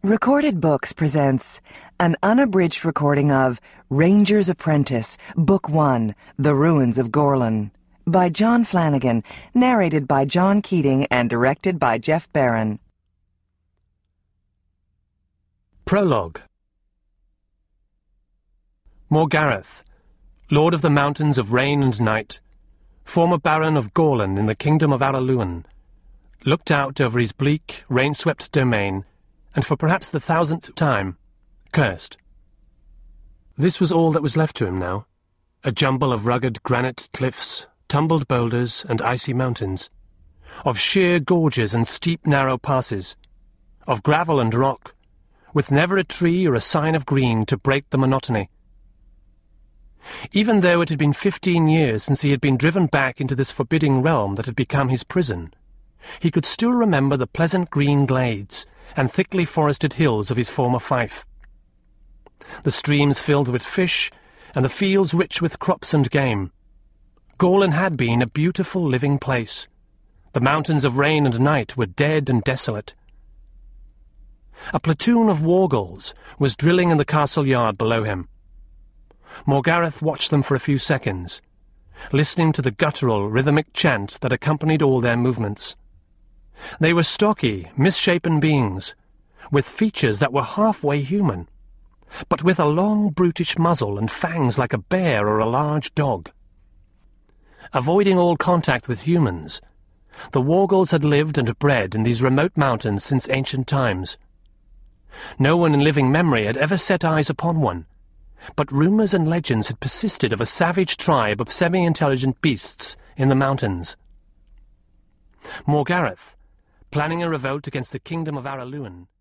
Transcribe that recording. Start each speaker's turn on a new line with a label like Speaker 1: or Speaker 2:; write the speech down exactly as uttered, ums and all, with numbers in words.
Speaker 1: Recorded Books presents an unabridged recording of Ranger's Apprentice, Book One, The Ruins of Gorlan, by John Flanagan, narrated by John Keating and directed by Jeff Barron.
Speaker 2: Prologue. Morgareth, Lord of the Mountains of Rain and Night, former Baron of Gorlan in the Kingdom of Araluen, looked out over his bleak, rain-swept domain, and for perhaps the thousandth time, cursed. This was all that was left to him now, a jumble of rugged granite cliffs, tumbled boulders and icy mountains, of sheer gorges and steep narrow passes, of gravel and rock, with never a tree or a sign of green to break the monotony. Even though it had been fifteen years since he had been driven back into this forbidding realm that had become his prison, he could still remember the pleasant green glades and thickly forested hills of his former fief, the streams filled with fish, and the fields rich with crops and game. Gorlan had been a beautiful living place. The mountains of Rain and Night were dead and desolate. A platoon of wargulls was drilling in the castle yard below him. Morgareth watched them for a few seconds, listening to the guttural, rhythmic chant that accompanied all their movements. They were stocky, misshapen beings, with features that were halfway human, but with a long, brutish muzzle and fangs like a bear or a large dog. Avoiding all contact with humans, the wargulls had lived and bred in these remote mountains since ancient times. No one in living memory had ever set eyes upon one, but rumours and legends had persisted of a savage tribe of semi-intelligent beasts in the mountains. Morgareth, planning a revolt against the Kingdom of Araluen,